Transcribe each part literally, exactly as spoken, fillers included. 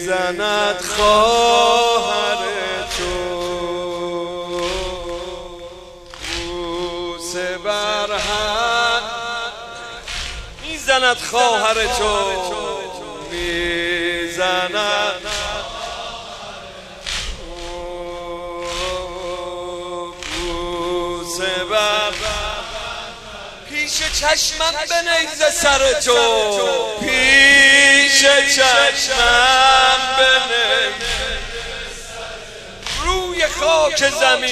میزند خواهر تو بوسه بر هم میزند خواهر تو میزند بوسه بر پیش چشمم بنیزه سر تو پیش چشمم بنیزه روی خاک زمین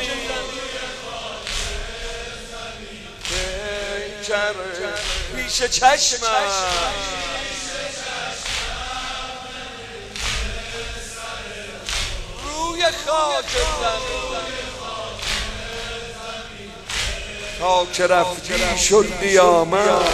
پیش چشمم روی خاک زمین تا که رفتی شد قیامت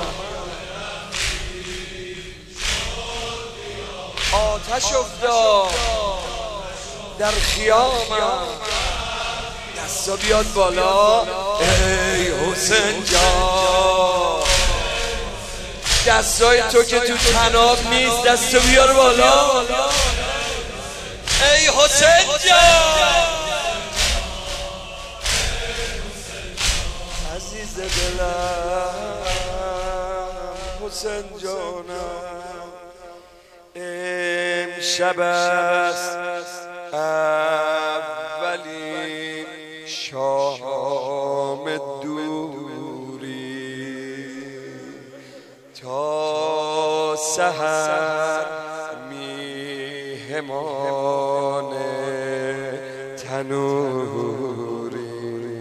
آتش افتاد در خیامم دستا بیاد بالا ای حسین جان دستای تو که تو تناب نیست دستو بیار بالا ای حسین جان عزیز دلم حسین جانم امشب است اولین شام دوری تا سحر میهمان تنوری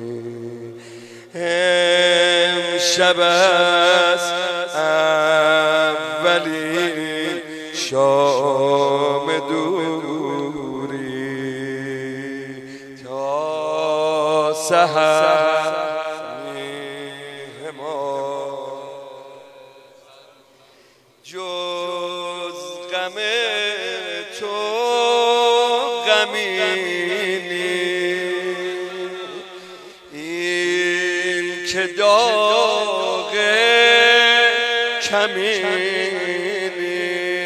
امشب است اولین شام دوری تا سحر میهمان جز غم تو غمی که داغ کمینی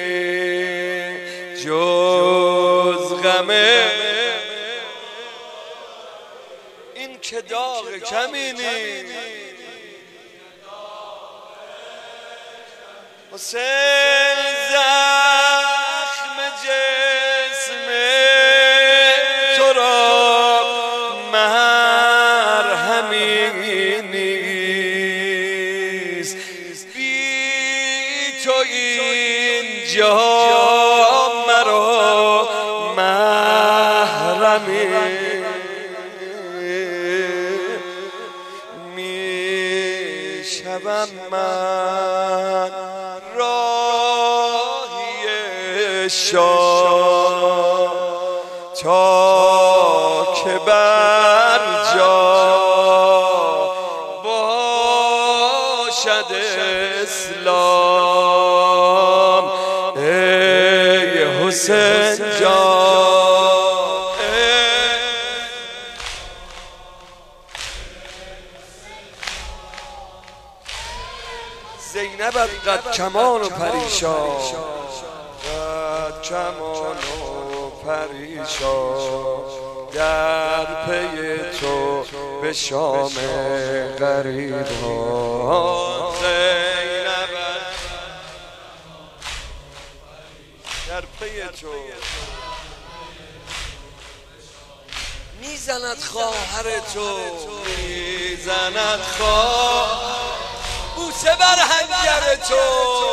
جز غم این که داغ کمینی حسین زخم جسم تو را مرهمی نیست بی تو اینجا مرا محرمی می شوم من راهی شاه تا که بر جا باشد اسلام ای حسین جان زینب قد کمان و پریشان قد کمان و پریشان در پی تو به شام غریبان زینب در پی تو میزند خواهر تو میزند خواهر بوسه بر حنجر تو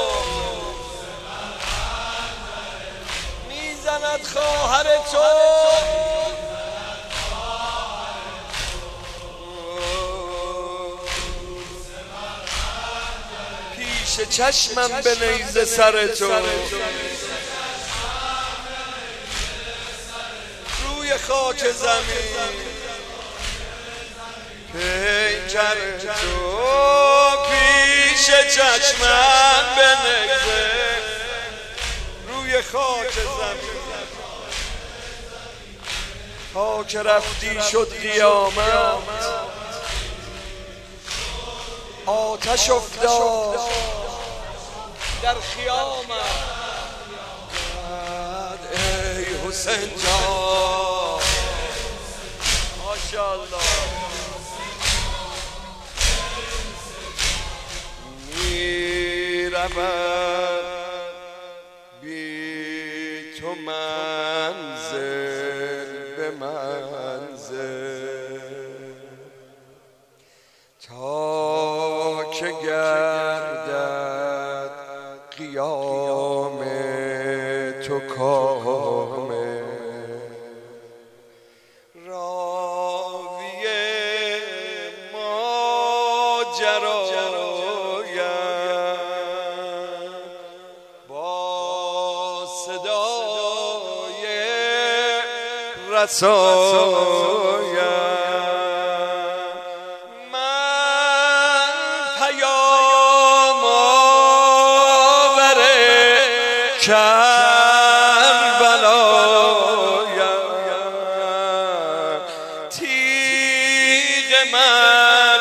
میزند خواهر تو پیش چشمم بنیزه سر تو روی خاک زمین پیکر تو پیش چشمم بنیزه روی خاک زمین تا که رفتی شد قیامت آتش افتاد در خیامم حسین جان ماشاءالله میرود بی تو منزل به منزل تا که گردد قیام تو کامل راوی ماجرایم با صدای رسایم من پیام آور کربلایم تیغ من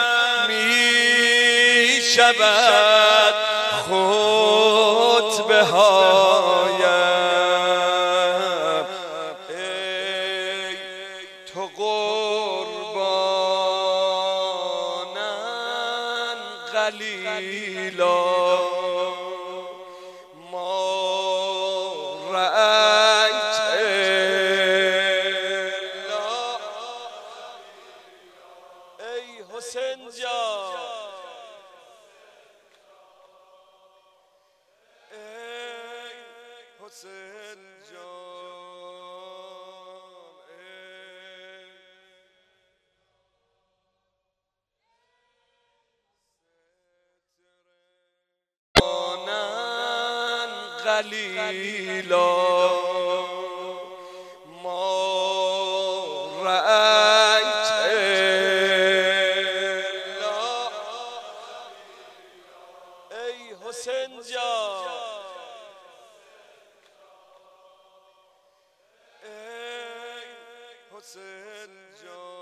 می شود خطبه هایم ای تو قربانن قلیلا ما رأیت الا ای حسین جان ای حسین جان آنن قلیلا ما رأیت الا ای حسین جان ای حسین جان